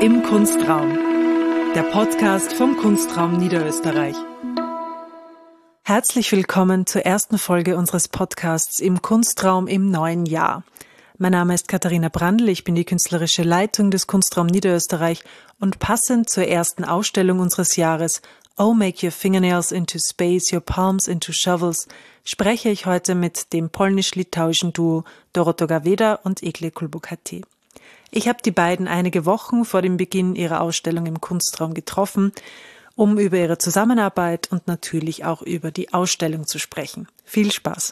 Im Kunstraum, der Podcast vom Kunstraum Niederösterreich. Herzlich willkommen zur ersten Folge unseres Podcasts Im Kunstraum im neuen Jahr. Mein Name ist Katharina Brandl, ich bin die künstlerische Leitung des Kunstraum Niederösterreich und passend zur ersten Ausstellung unseres Jahres Oh, make your fingernails into space, your palms into shovels, spreche ich heute mit dem polnisch-litauischen Duo Dorota Gaweda und Egle Kulbukati. Ich habe die beiden einige Wochen vor dem Beginn ihrer Ausstellung im Kunstraum getroffen, um über ihre Zusammenarbeit und natürlich auch über die Ausstellung zu sprechen. Viel Spaß!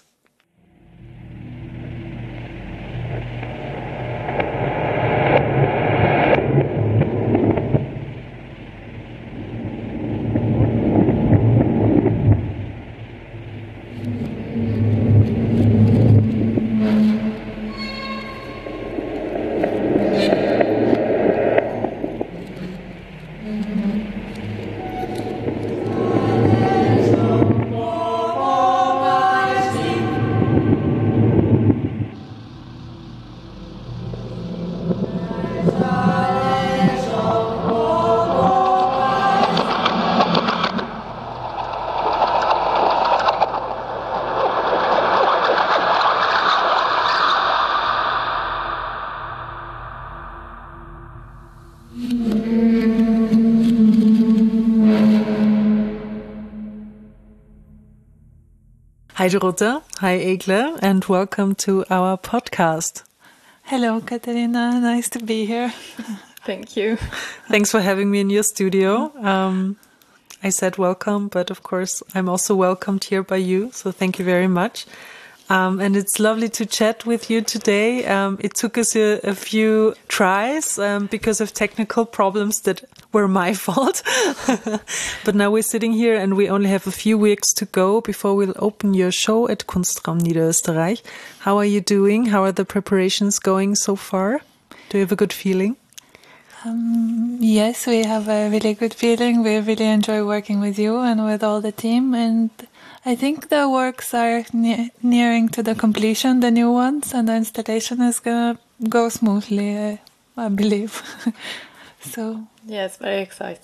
Hi Dorota, hi Egle, and welcome to our podcast. Hello, Katarina. Nice to be here. Thank you. Thanks for having me in your studio. I said welcome, but of course I'm also welcomed here by you, so thank you very much. And it's lovely to chat with you today. It took us a few tries because of technical problems that were my fault. But now we're sitting here and we only have a few weeks to go before we'll open your show at Kunstraum Niederösterreich. How are you doing? How are the preparations going so far? Do you have a good feeling? Yes, we have a really good feeling. We really enjoy working with you and with all the team. And I think the works are nearing to the completion, the new ones, and the installation is going to go smoothly, I believe. So yes, very excited.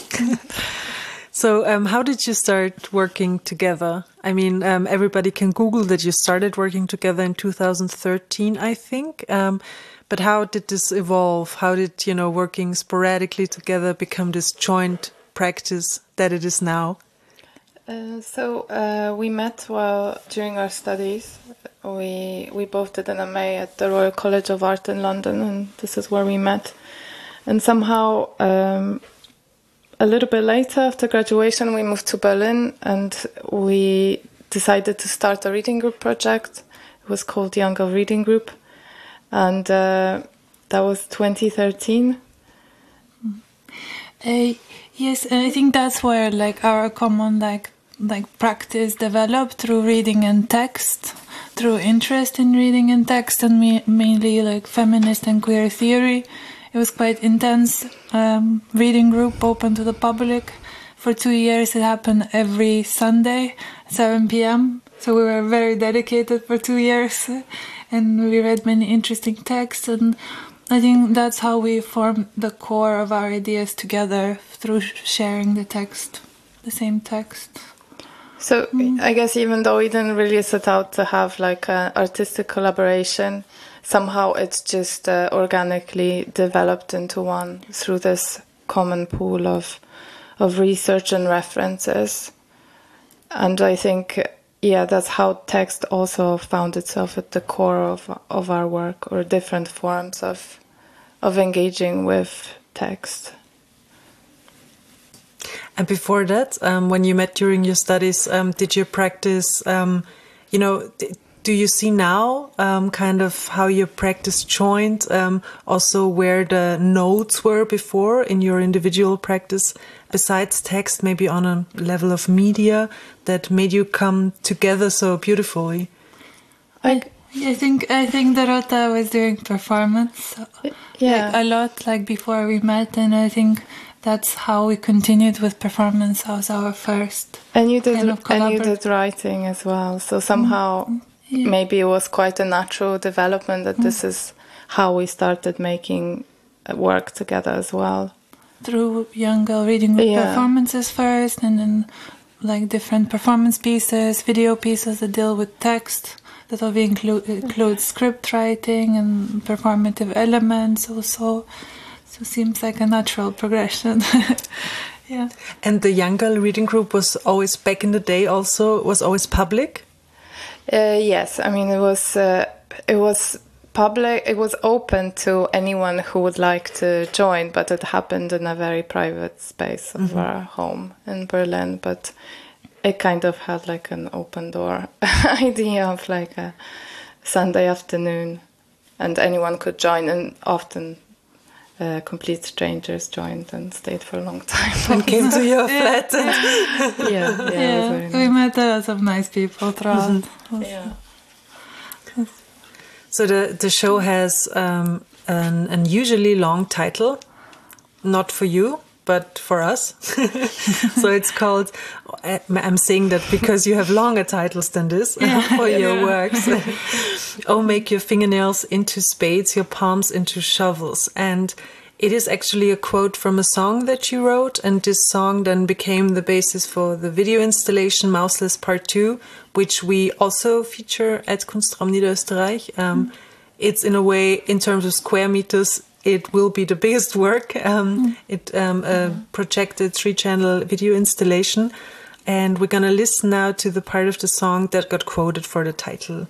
So how did you start working together? I mean, everybody can Google that you started working together in 2013, I think. But how did this evolve? How did, working sporadically together become this joint practice that it is now? So we met during our studies. We both did an MA at the Royal College of Art in London, and this is where we met. And somehow, a little bit later after graduation, we moved to Berlin, and we decided to start a reading group project. It was called Young of Reading Group, and that was 2013. Yes, I think that's where our common practice developed through reading and text, through interest in reading and text, and mainly feminist and queer theory. It was quite intense reading group, open to the public. For 2 years, it happened every Sunday, 7 p.m. So we were very dedicated for 2 years, and we read many interesting texts. And I think that's how we formed the core of our ideas together, through sharing the text, the same text. So I guess even though we didn't really set out to have an artistic collaboration, somehow it's just organically developed into one through this common pool of research and references. And I think, that's how text also found itself at the core of our work, or different forms of engaging with text. And before that, when you met during your studies, did you practice, do you see now kind of how your practice joined, also where the notes were before in your individual practice, besides text, maybe on a level of media that made you come together so beautifully? I think Dorota was doing performance a lot before we met, and I think that's how we continued with performance as our first. And you did writing as well, so somehow maybe it was quite a natural development that this is how we started making work together as well. Through young girl reading performances first, and then like different performance pieces, video pieces that deal with text. That will include script writing and performative elements also. So it seems like a natural progression. Yeah. And the young girl reading group was always, back in the day also, was always public? Yes, I mean it was public. It was open to anyone who would like to join, but it happened in a very private space of our home in Berlin. But it kind of had like an open door idea of like a Sunday afternoon, and anyone could join, and often complete strangers joined and stayed for a long time and came to your flat. Yeah, we met a lot of nice people throughout. Yeah. So the show has an unusually long title, not for you, but for us. So it's called, I'm saying that because you have longer titles than this for your works. Oh, make your fingernails into spades, your palms into shovels. And it is actually a quote from a song that you wrote, and this song then became the basis for the video installation Mouseless Part 2, which we also feature at Kunstraum Niederösterreich. It's in a way, in terms of square meters, it will be the biggest work. A projected 3-channel video installation. And we're going to listen now to the part of the song that got quoted for the title.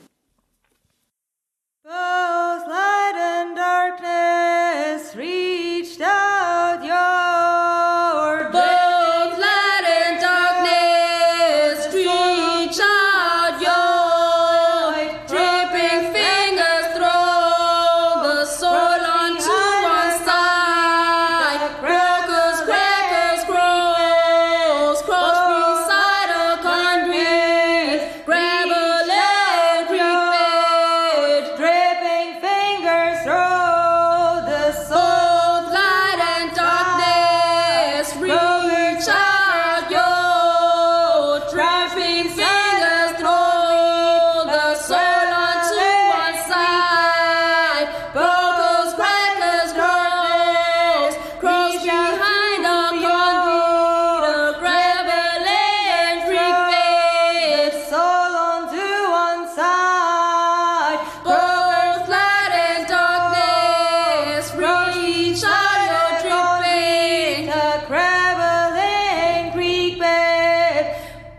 Both light and darkness reached out your both light and darkness reach out your dripping fingers, throw the soil onto one side. Crocus, crackers, crows, cross beside a conduit. Grab a leg, creep it. dripping fingers through the soul. Both light and darkness reach out your dripping fingers, throw the soul onto one side. Brokers, crackers, crows behind a conduit, grab a leg, freak it. Soul onto one side. Both light and darkness reach out your dripping. A crabbling creek bed.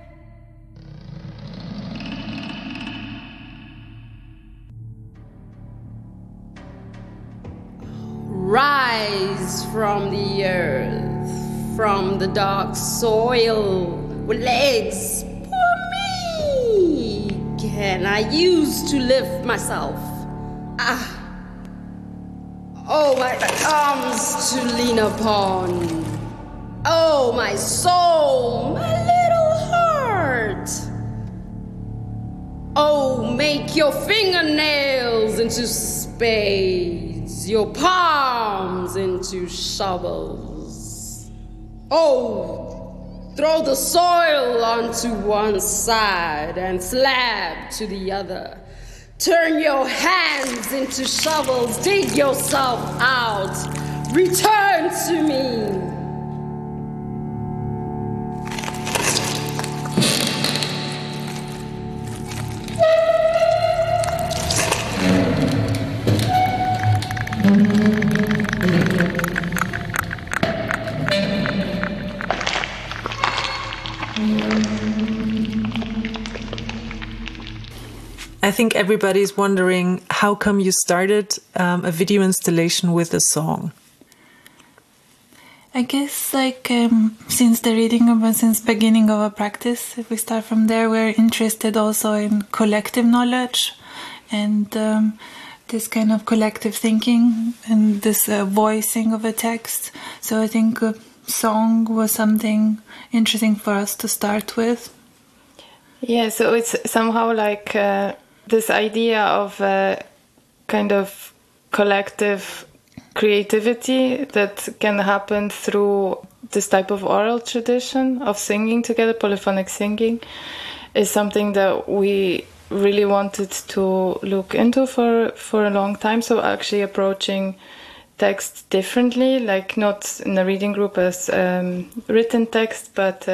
Rise from the earth, from the dark soil, with legs for me. Can I use to lift myself? Oh, my arms to lean upon. Oh, my soul, my little heart. Oh, make your fingernails into spades, your palms into shovels. Oh, throw the soil onto one side and slab to the other. Turn your hands into shovels, dig yourself out. Return to me. I think everybody's wondering, how come you started a video installation with a song? I guess like since the reading of since beginning of a practice, if we start from there, we're interested also in collective knowledge and this kind of collective thinking and this voicing of a text. So I think a song was something interesting for us to start with. Yeah, so it's somehow like this idea of kind of collective creativity that can happen through this type of oral tradition of singing together, polyphonic singing, is something that we really wanted to look into for a long time. So actually approaching text differently, like not in the reading group as written text, but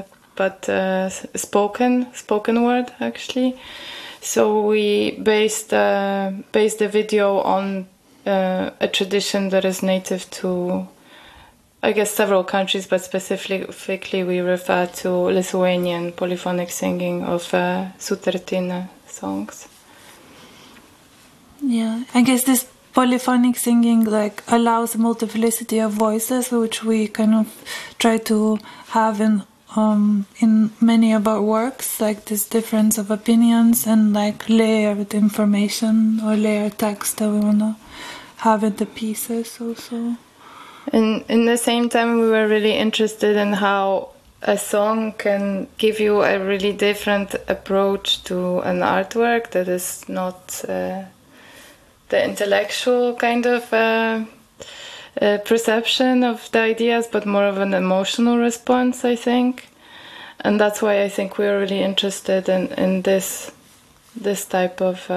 spoken word actually. So we based the video on a tradition that is native to, I guess, several countries, but specifically we refer to Lithuanian polyphonic singing of sutartinė songs. Yeah, I guess this polyphonic singing like allows a multiplicity of voices, which we kind of try to have in many of our works, like this difference of opinions and like layered information or layered text that we want to have in the pieces also. And in the same time, we were really interested in how a song can give you a really different approach to an artwork that is not the intellectual kind of perception of the ideas, but more of an emotional response, I think. And that's why I think we are really interested in this type of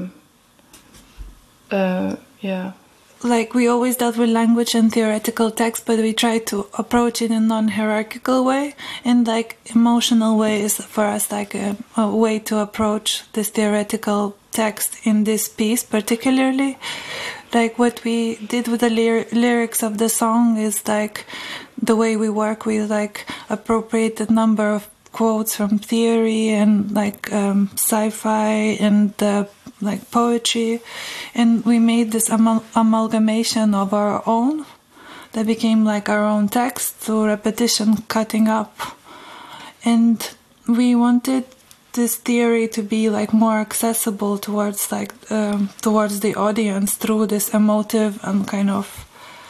Like we always dealt with language and theoretical text, but we try to approach it in a non-hierarchical way, and like emotional way is for us like a way to approach this theoretical text in this piece particularly. Like what we did with the lyrics of the song is like the way we work with like appropriate a number of quotes from theory and like sci-fi and like poetry, and we made this amalgamation of our own that became like our own text through repetition, cutting up. And we wanted this theory to be like more accessible towards like towards the audience through this emotive and kind of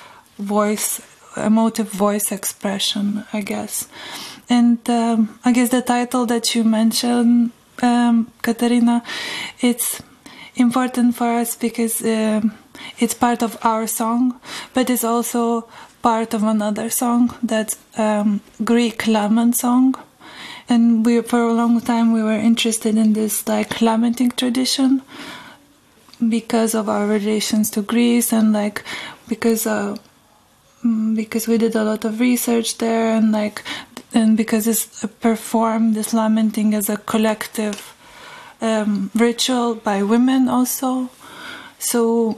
emotive voice expression, I guess. And I guess the title that you mentioned, Katarina, it's important for us because it's part of our song, but it's also part of another song that's Greek lament song. And for a long time we were interested in this like lamenting tradition because of our relations to Greece, and like because we did a lot of research there, and because it's performed, this lamenting as a collective ritual by women also. So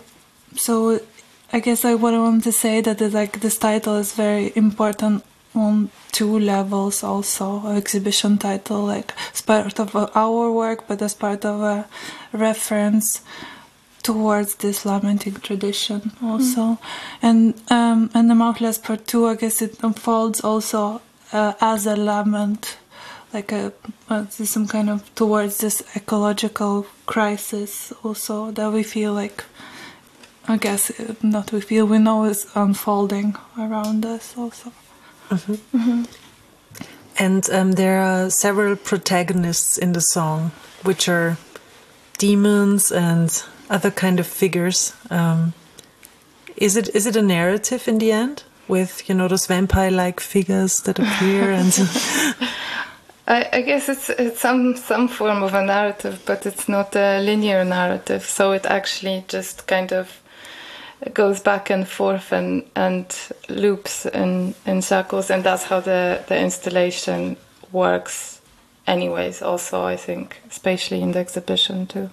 I guess what I want to say that is like this title is very important on two levels also. An exhibition title, like as part of our work, but as part of a reference towards this lamenting tradition also. And the Mauchles Part 2, I guess it unfolds also as a lament, like some kind of towards this ecological crisis also that we feel like, I guess not we feel, we know is unfolding around us also. Mm-hmm. Mm-hmm. And there are several protagonists in the song, which are demons and other kind of figures. Is it a narrative in the end with, those vampire-like figures that appear and? I guess it's some form of a narrative, but it's not a linear narrative. So it actually just kind of goes back and forth and loops in circles, and that's how the installation works anyways also, I think, especially in the exhibition too.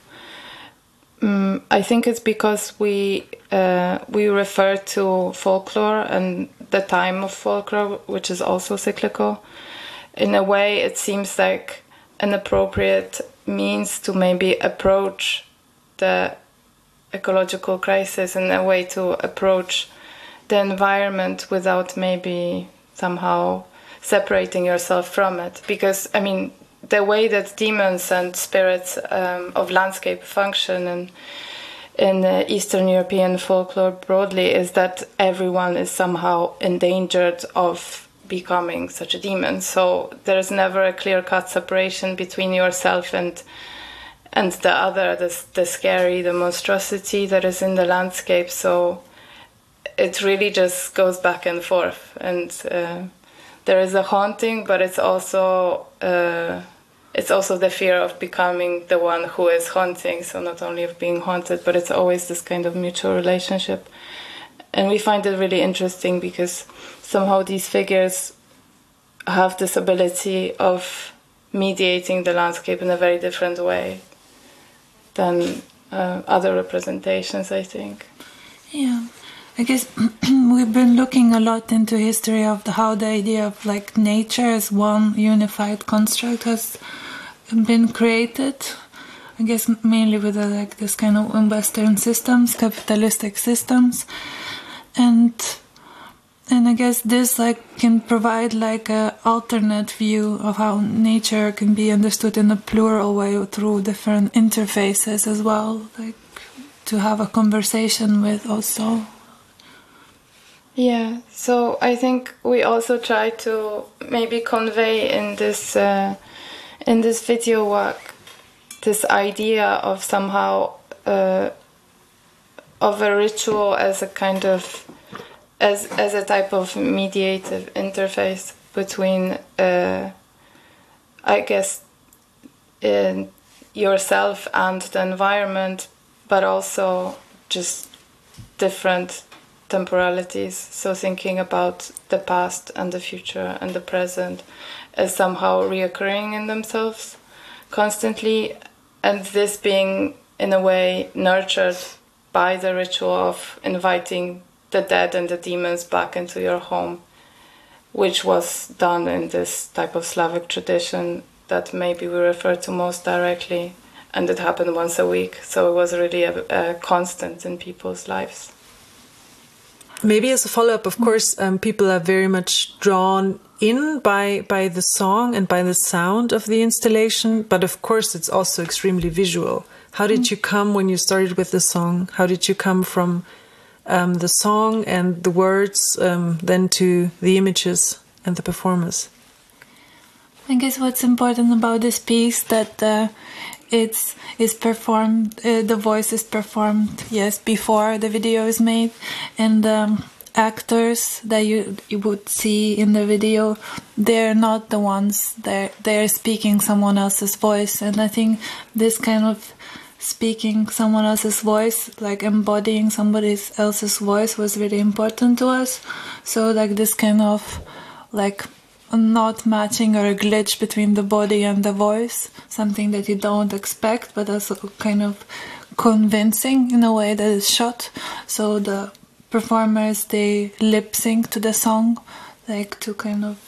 I think it's because we refer to folklore and the time of folklore, which is also cyclical. In a way, it seems like an appropriate means to maybe approach the ecological crisis, in a way to approach the environment without maybe somehow separating yourself from it. Because, I mean, the way that demons and spirits of landscape function in Eastern European folklore broadly is that everyone is somehow endangered of becoming such a demon. So there's never a clear-cut separation between yourself and the other, the scary, the monstrosity that is in the landscape. So it really just goes back and forth. And there is a haunting, but it's also the fear of becoming the one who is haunting. So not only of being haunted, but it's always this kind of mutual relationship. And we find it really interesting because somehow these figures have this ability of mediating the landscape in a very different way than other representations, I think. Yeah, I guess we've been looking a lot into history of how the idea of like nature as one unified construct has been created. I guess mainly with like this kind of Western systems, capitalistic systems, and I guess this like can provide like a alternate view of how nature can be understood in a plural way through different interfaces as well, like to have a conversation with also. Yeah, so I think we also try to maybe convey in this video work this idea of somehow of a ritual as a kind of as a type of mediative interface between I guess yourself and the environment, but also just different temporalities. So thinking about the past and the future and the present as somehow reoccurring in themselves constantly, and this being in a way nurtured by the ritual of inviting the dead and the demons back into your home, which was done in this type of Slavic tradition that maybe we refer to most directly, and it happened once a week, so it was really a constant in people's lives. Maybe as a follow-up, of course, people are very much drawn in by the song and by the sound of the installation, but of course it's also extremely visual. How did you come when you started with the song? How did you come from the song and the words then to the images and the performers? I guess what's important about this piece that it's performed, the voice is performed, yes, before the video is made, and actors that you would see in the video, they're not the ones, they're speaking someone else's voice. And I think this kind of speaking someone else's voice, like embodying somebody else's voice, was really important to us. So like this kind of like not matching or a glitch between the body and the voice, something that you don't expect, but also kind of convincing in a way that is shot. So the performers, they lip sync to the song, like to kind of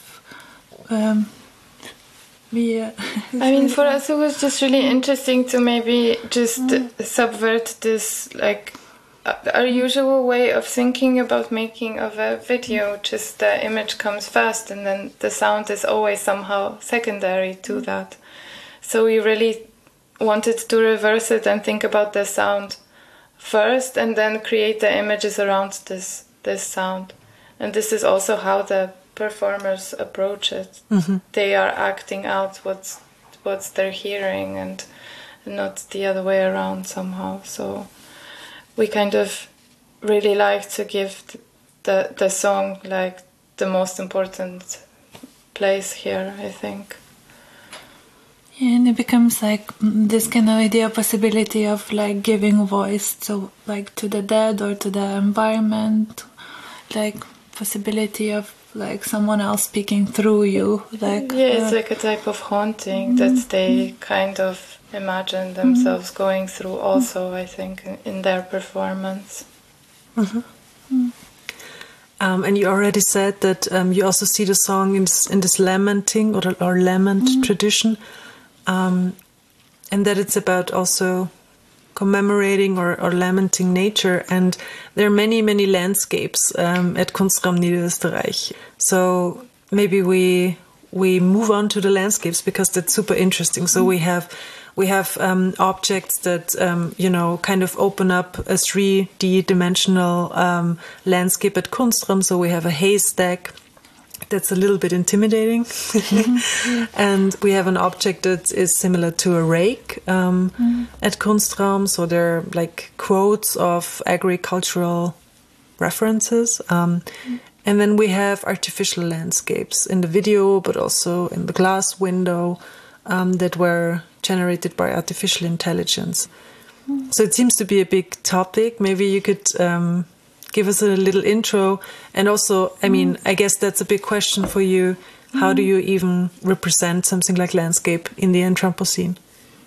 I mean, for us it was just really interesting to maybe just subvert this like our usual way of thinking about making of a video. Just the image comes first and then the sound is always somehow secondary to that. So we really wanted to reverse it and think about the sound first and then create the images around this sound. And this is also how the performers approach it. Mm-hmm. They are acting out what's they're hearing and not the other way around somehow. So we kind of really like to give the song like the most important place here, I think. Yeah, and it becomes like this kind of idea, possibility of like giving voice to like to the dead or to the environment, like possibility of like someone else speaking through you, like it's like a type of haunting that they kind of imagine themselves going through also, I think, in their performance. Mm-hmm. And you already said that you also see the song in this lamenting or lament tradition, and that it's about also commemorating or lamenting nature. And there are many, many landscapes at Kunstraum Niederösterreich. So maybe we move on to the landscapes because that's super interesting. So we have objects that kind of open up a 3D dimensional landscape at Kunstraum. So we have a haystack that's a little bit intimidating. And we have an object that is similar to a rake at Kunstraum. So there are like quotes of agricultural references. And then we have artificial landscapes in the video, but also in the glass window that were generated by artificial intelligence. So it seems to be a big topic. Maybe you could give us a little intro? And also, I mean, I guess that's a big question for you. How do you even represent something like landscape in the Anthropocene?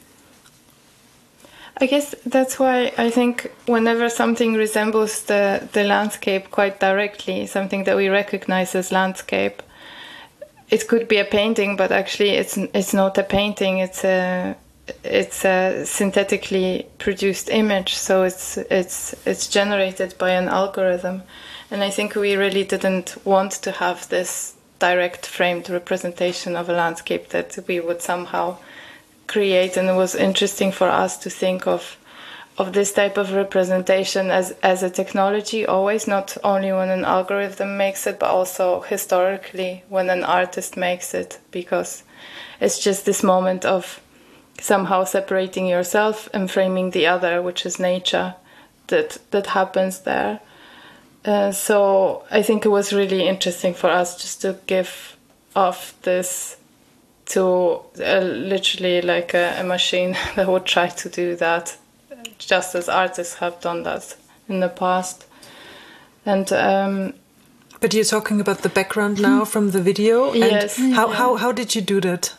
I guess that's why I think whenever something resembles the landscape quite directly, something that we recognize as landscape, it could be a painting, but actually it's not a painting. It's a synthetically produced image, so it's generated by an algorithm. And I think we really didn't want to have this direct framed representation of a landscape that we would somehow create, and it was interesting for us to think of this type of representation as a technology, always, not only when an algorithm makes it, but also historically when an artist makes it, because it's just this moment of somehow separating yourself and framing the other, which is nature, that happens there. So I think it was really interesting for us just to give off this to literally like a machine that would try to do that, just as artists have done that in the past. And but you're talking about the background now from the video. Yes. And how did you do that?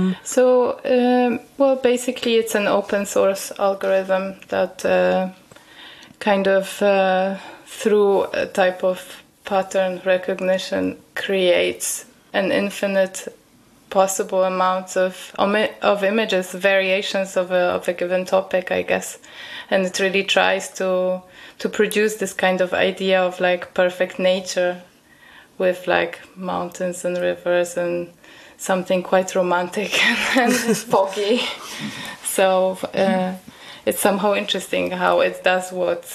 Well, basically it's an open source algorithm that kind of through a type of pattern recognition creates an infinite possible amounts of images, variations of a given topic, I guess. And it really tries to produce this kind of idea of like perfect nature with like mountains and rivers and something quite romantic and foggy. So it's somehow interesting how it does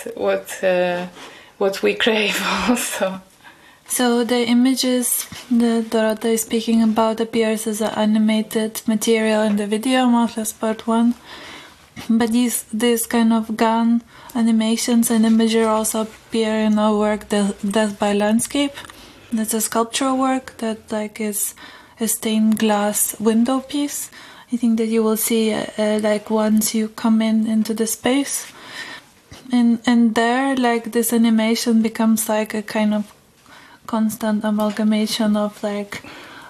what we crave also. So the images that Dorota is speaking about appears as an animated material in the video, Mouthless Part 1. But these kind of gun animations and imagery also appear in our work, Death by Landscape. That's a sculptural work that like is a stained glass window piece. I think that you will see like once you come into the space. And there, like, this animation becomes like a kind of constant amalgamation of like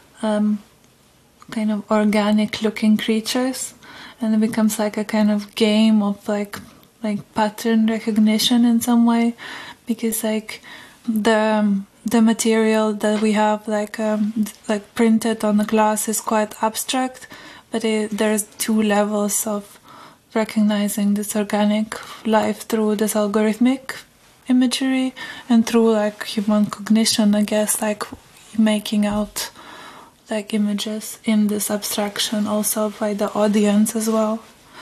kind of organic looking creatures, and it becomes like a kind of game of like pattern recognition in some way, because like the material that we have like printed on the glass is quite abstract, but there's two levels of recognizing this organic life through this algorithmic imagery and through like human cognition, I guess, like making out like images in this abstraction also by the audience as well.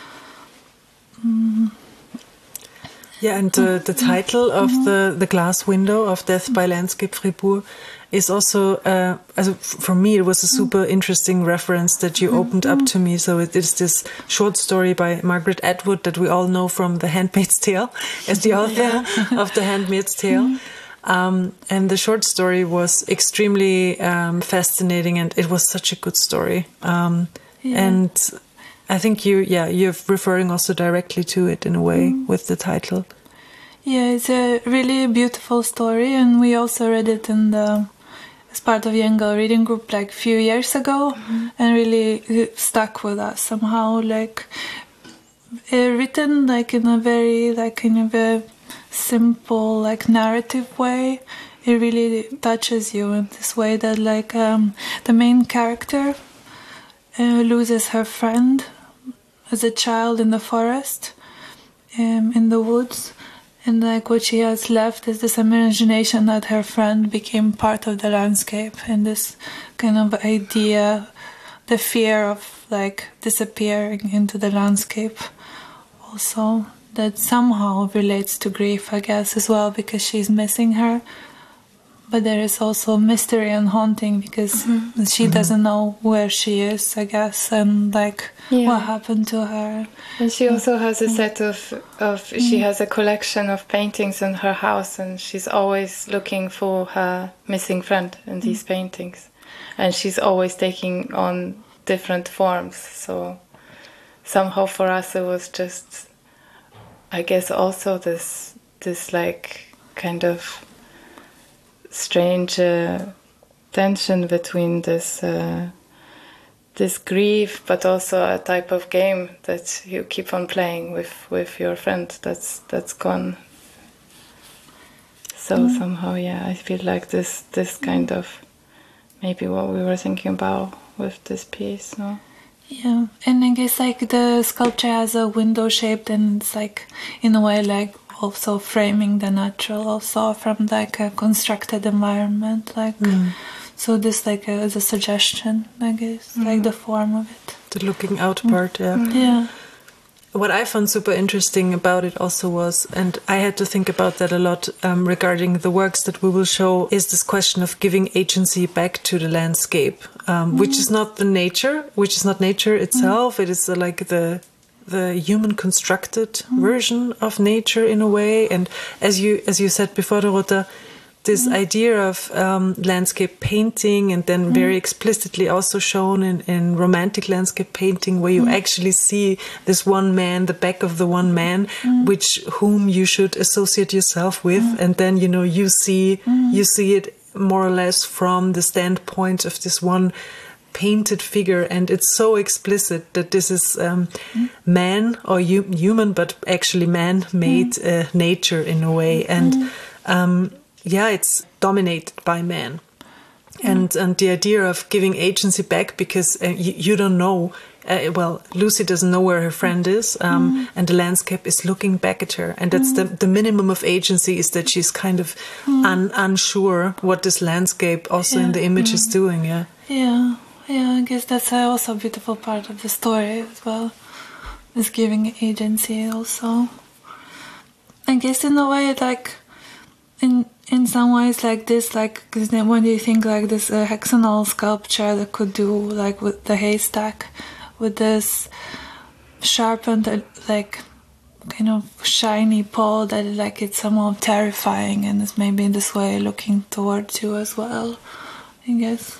Yeah, and the title of the glass window of Death by Landscape Fribourg is also, for me, it was a super interesting reference that you opened up to me. So it is this short story by Margaret Atwood that we all know from The Handmaid's Tale as the author of The Handmaid's Tale. And the short story was extremely fascinating, and it was such a good story. And I think you're referring also directly to it in a way with the title. Yeah, it's a really beautiful story, and we also read it as part of Yengel reading group like a few years ago, and really stuck with us somehow. Like written like in a very like kind of a simple like narrative way. It really touches you in this way that like the main character loses her friend as a child in the forest, in the woods, and like what she has left is this imagination that her friend became part of the landscape, and this kind of idea, the fear of like disappearing into the landscape also, that somehow relates to grief, I guess, as well, because she's missing her. But there is also mystery and haunting because she doesn't know where she is, I guess, and like what happened to her. And she also has a set of she has a collection of paintings in her house, and she's always looking for her missing friend in these paintings. And she's always taking on different forms. So somehow for us it was just, I guess, also this like kind of strange tension between this grief, but also a type of game that you keep on playing with your friend that's gone. So somehow, I feel like this kind of maybe what we were thinking about with this piece, no? Yeah, and I guess like the sculpture has a window shaped, and it's like in a way like also framing the natural also from like a constructed environment, like so this like is a suggestion, I guess, like the form of it. The looking out part, Yeah. What I found super interesting about it also was, and I had to think about that a lot regarding the works that we will show, is this question of giving agency back to the landscape, which is not nature itself. It is like the human constructed version of nature in a way. And as you said before, Dorota, this idea of landscape painting, and then very explicitly also shown in romantic landscape painting, where you actually see this one man, the back of the one man, whom you should associate yourself with, and then you see it more or less from the standpoint of this one painted figure, and it's so explicit that this is man or human, but actually man-made nature in a way, and it's dominated by man. And the idea of giving agency back, because you don't know, Lucy doesn't know where her friend is, and the landscape is looking back at her, and that's the minimum of agency, is that she's kind of unsure what this landscape also in the image is doing. Yeah, I guess that's also a beautiful part of the story as well, is giving agency also. I guess in a way, like in some ways like this, like, because then when you think like this hexagonal sculpture that could do like with the haystack, with this sharpened like kind of shiny pole that like it's somehow terrifying, and it's maybe in this way looking towards you as well, I guess.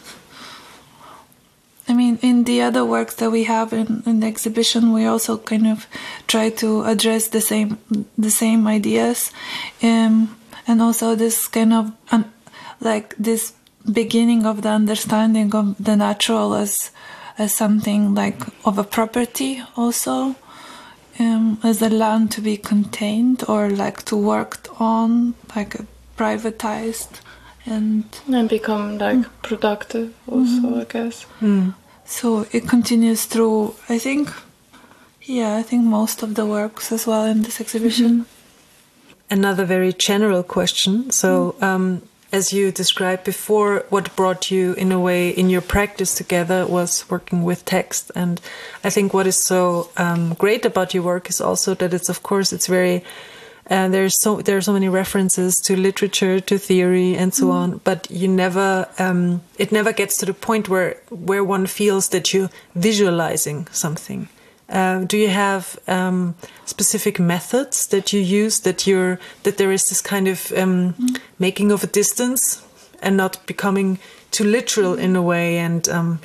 I mean, in the other works that we have in the exhibition, we also kind of try to address the same ideas, and also this kind of like this beginning of the understanding of the natural as something like of a property also, as a land to be contained or like to worked on, like privatized and become like productive also, I guess. So it continues through, I think most of the works as well in this exhibition. Another very general question. So, as you described before, what brought you in a way in your practice together was working with text. And I think what is so great about your work is also that it's very, there are so many references to literature, to theory, and so on. But you never, it never gets to the point where one feels that you're visualizing something. Do you have specific methods that you use, that there is this kind of making of a distance and not becoming too literal in a way? And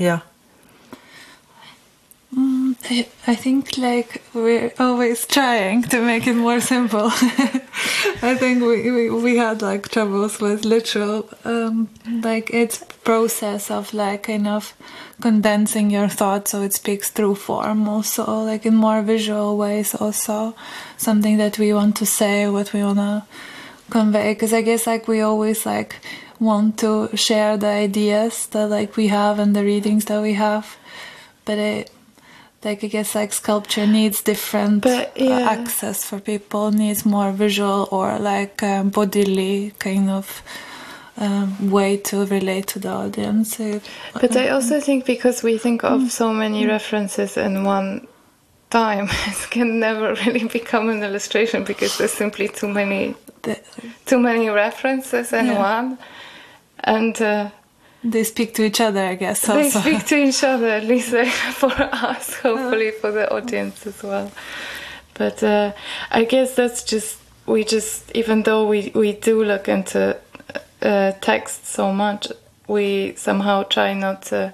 I think like we're always trying to make it more simple. I think we had like troubles with literal, like its process of like kind of condensing your thoughts so it speaks through form also, like in more visual ways also, something that we want to say, what we want to convey, because I guess like we always like want to share the ideas that like we have and the readings that we have, but I guess like sculpture needs different access for people, needs more visual or like bodily kind of way to relate to the audience. But I also think because we think of so many references in one time, it can never really become an illustration because there's simply too many references in one, and they speak to each other, I guess. Also. They speak to each other, at least for us, hopefully for the audience as well. But I guess we just even though we do look into text so much, we somehow try not to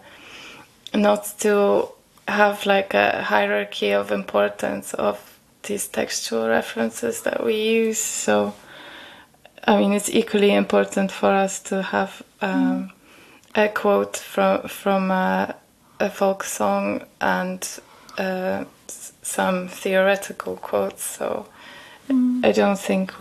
have like a hierarchy of importance of these textual references that we use. So I mean, it's equally important for us to have a quote from a folk song and some theoretical quotes. So I don't think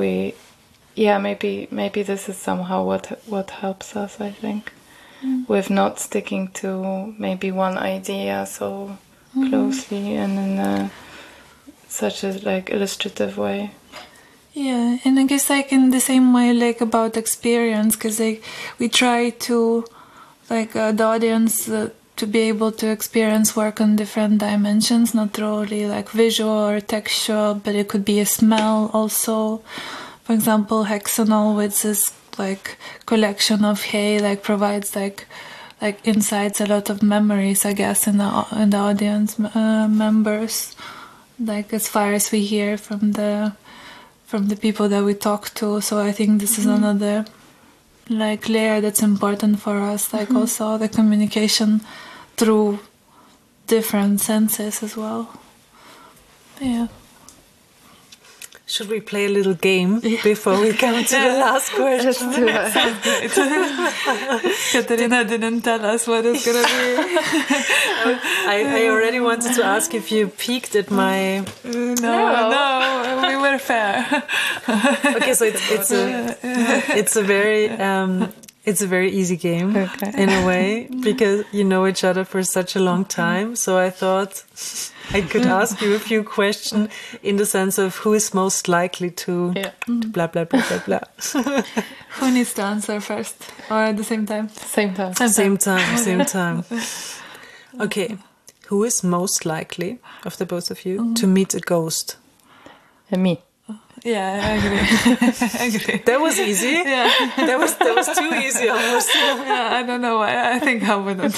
maybe this is somehow what helps us, I think, with not sticking to maybe one idea so closely and in such a like illustrative way. Yeah, and I guess like in the same way like about experience, because like we try to like the audience to be able to experience work on different dimensions, not only like visual or textual, but it could be a smell also. For example, Hexanol with this like collection of hay like provides like insights, a lot of memories, I guess, in the audience members, like as far as we hear from the people that we talk to. So I think this is another like layer that's important for us, like also the communication through different senses as well. Yeah. Should we play a little game before we come to the last question? Katarina didn't tell us what it's gonna be. I already wanted to ask if you peeked at my... No, we were fair. Okay, so it's a very easy game in a way, because you know each other for such a long time. So I thought I could ask you a few questions in the sense of who is most likely to blah, blah, blah, blah, blah. Who needs to answer first? Or at the same time? Same time. Same time. Okay. Who is most likely, of the both of you, to meet a ghost? Me. Yeah, I agree. I agree. That was easy. Yeah. That was too easy almost. Yeah, I don't know why. I think I wouldn't.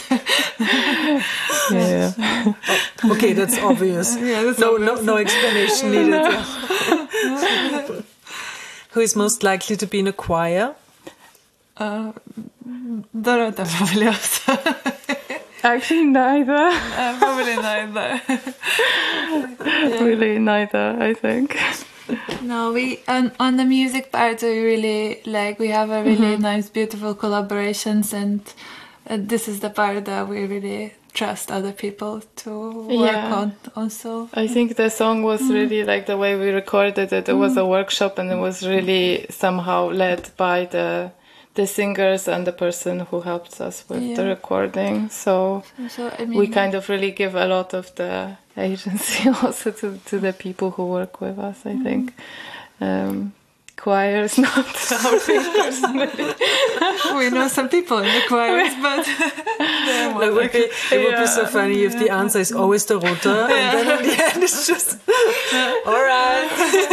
Yeah. Okay, that's obvious. Yeah, that's no explanation needed. Who is most likely to be in a choir? Dorota probably also. Actually, neither. Probably neither. Really, neither, I think. No, we on the music part we really like. We have a really nice, beautiful collaborations, and this is the part that we really trust other people to work on. Also, I think the song was really like the way we recorded it. It was a workshop, and it was really somehow led by the singers and the person who helped us with the recording. So I mean, we kind of really give a lot of the agency also to the people who work with us, I think. Choir is not our thing personally. We know some people in the choirs, but it would be so funny if the answer is always Dorota, and then in the end it's just all right.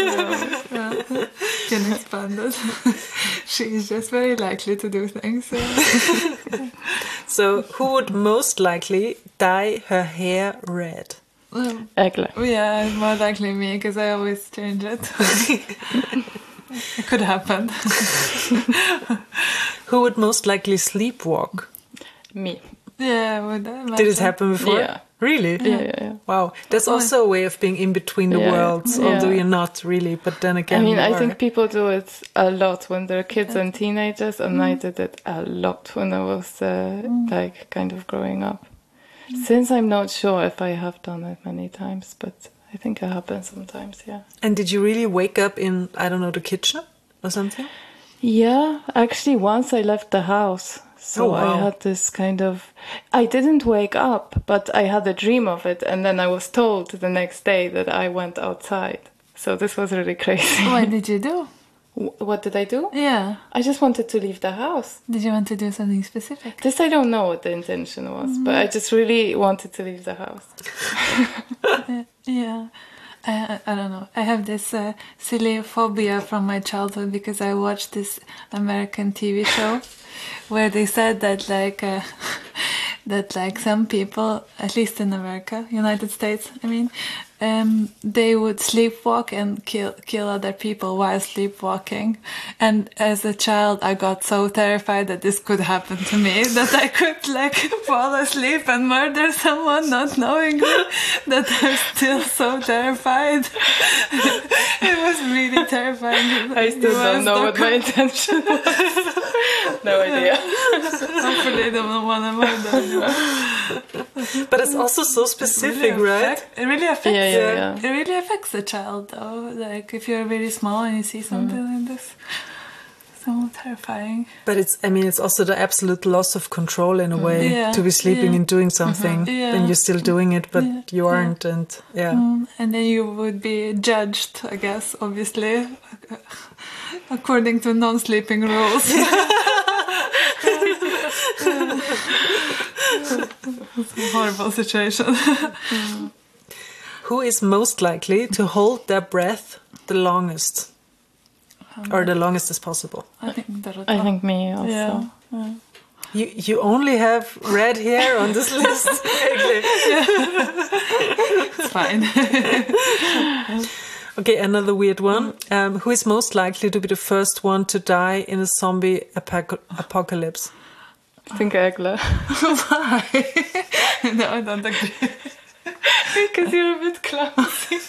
Can expand it. She is just very likely to do things. So who would most likely dye her hair red? Egla. Yeah, it's more likely me, because I always change it. It could happen. Who would most likely sleepwalk? Me. Yeah, did it happen before? Yeah. Really? Yeah. Wow, that's also a way of being in between the worlds, although you're not really, but then again, I mean, I think people do it a lot when they're kids and teenagers, and I did it a lot when I was like kind of growing up. Since I'm not sure if I have done it many times, but I think it happens sometimes, yeah. And did you really wake up in, I don't know, the kitchen or something? Yeah, actually once I left the house. So I had this kind of... I didn't wake up, but I had a dream of it. And then I was told the next day that I went outside. So this was really crazy. What did you do? What did I do? Yeah. I just wanted to leave the house. Did you want to do something specific? This I don't know what the intention was, but I just really wanted to leave the house. Yeah. I don't know. I have this silly phobia from my childhood because I watched this American TV show where they said that like that like some people, at least in America, United States, I mean, they would sleepwalk and kill other people while sleepwalking. And as a child, I got so terrified that this could happen to me that I could like fall asleep and murder someone not knowing that I'm still so terrified. It was really terrifying. I still don't know what my intention was. No idea. Hopefully I don't want to murder anyone. But it's also so specific, right? It really affects. Yeah. It really affects the child, though. Like if you're really small and you see something like this, so terrifying. But it's also the absolute loss of control in a way, Yeah, to be sleeping yeah. and doing something, Yeah. and you're still doing it, but you aren't, and And then you would be judged, I guess, obviously, according to non-sleeping rules. It's a horrible situation. Who is most likely to hold their breath the longest, or the longest as possible? I think Dorota. I think me also. Yeah. You only have red hair on this list. It's fine. Okay, another weird one. Who is most likely to be the first one to die in a zombie apocalypse? I think Egla. Why? No, I don't agree. Because you're a bit clumsy.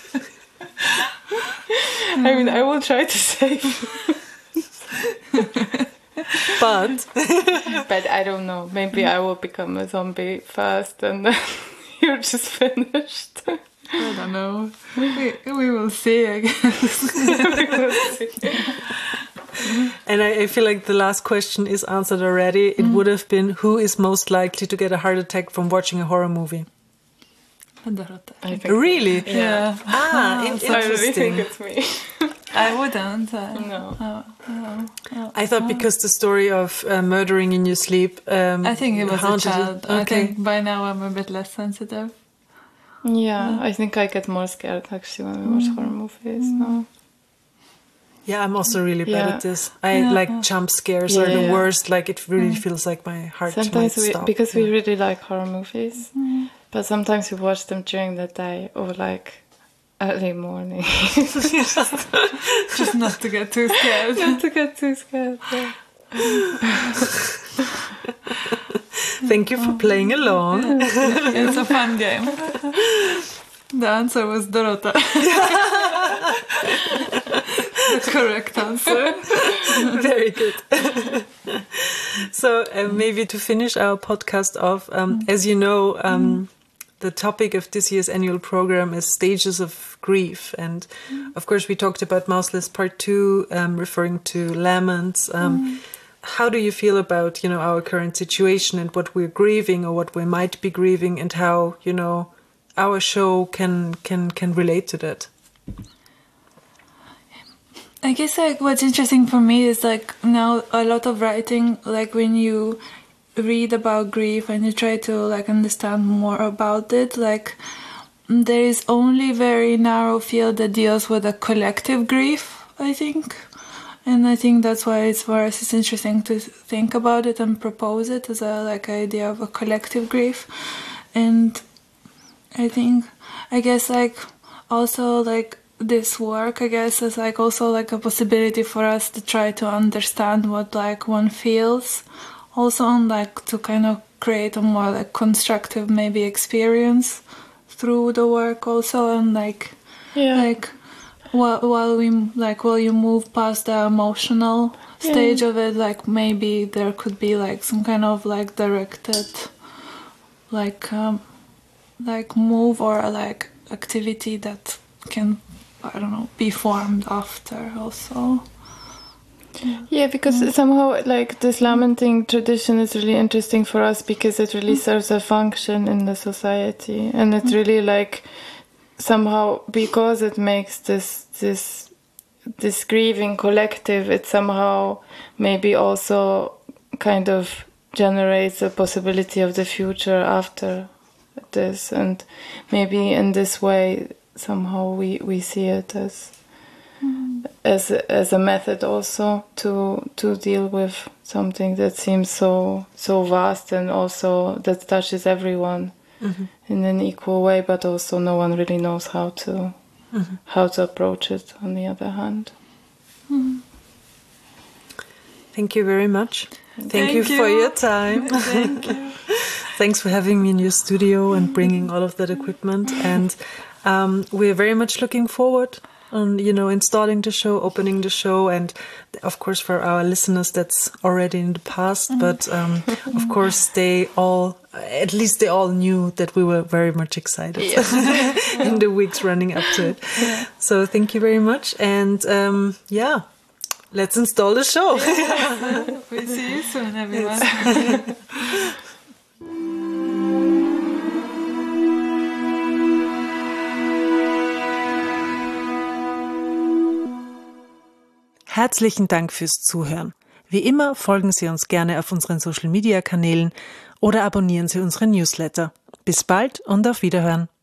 I mean, I will try to save you. But I don't know. Maybe I will become a zombie first and then you're just finished. I don't know. We will see, I guess. And I feel like the last question is answered already. It would have been, who is most likely to get a heart attack from watching a horror movie? Dorota. I think Really? Yeah. Ah, I really interesting. think it's me. I wouldn't. No. I thought because the story of murdering in your sleep. I think it was a haunted you. child. I Okay. think by now I'm a bit less sensitive. Yeah, I think I get more scared actually when we watch horror movies. No. Yeah, I'm also really bad Yeah. at this. I like jump scares are the Yeah. worst. Like it really feels like my heart Sometimes might stop. because we really like horror movies, but sometimes we watch them during the day or like early morning. Just not to get too scared. Not to get too scared. Yeah. Thank you for playing along. It's a fun game. The answer was Dorota. The correct answer. Very good. So maybe to finish our podcast off, as you know, the topic of this year's annual program is stages of grief. And of course, we talked about Mouseless Part 2, referring to laments. How do you feel about, our current situation and what we're grieving or what we might be grieving, and how, our show can relate to that? I guess like what's interesting for me is like now a lot of writing, like when you read about grief and you try to like understand more about it, like there is only very narrow field that deals with a collective grief, I think. And I think that's why it's for us it's interesting to think about it and propose it as a like idea of a collective grief. And I guess like also like this work I guess is like also like a possibility for us to try to understand what like one feels also, and like to kind of create a more like constructive maybe experience through the work also, and like while you move past the emotional stage of it, like maybe there could be like some kind of like directed like move or like activity that can, I don't know, be formed after also. Yeah, because somehow like this lamenting tradition is really interesting for us because it really serves a function in the society, and it really like somehow because it makes this grieving collective, it somehow maybe also kind of generates a possibility of the future after this, and maybe in this way somehow we see it as as a method also to deal with something that seems so vast and also that touches everyone in an equal way, but also no one really knows how to approach it on the other hand. Thank you very much. Thank you for your time. Thank you. Thanks for having me in your studio and bringing all of that equipment. And we're very much looking forward on, installing the show, opening the show. And of course, for our listeners, that's already in the past. But of course, they all knew that we were very much excited in the weeks running up to it. So thank you very much. And let's install the show. We'll see you soon, everyone. Herzlichen Dank fürs Zuhören. Wie immer folgen Sie uns gerne auf unseren Social-Media-Kanälen oder abonnieren Sie unseren Newsletter. Bis bald und auf Wiederhören.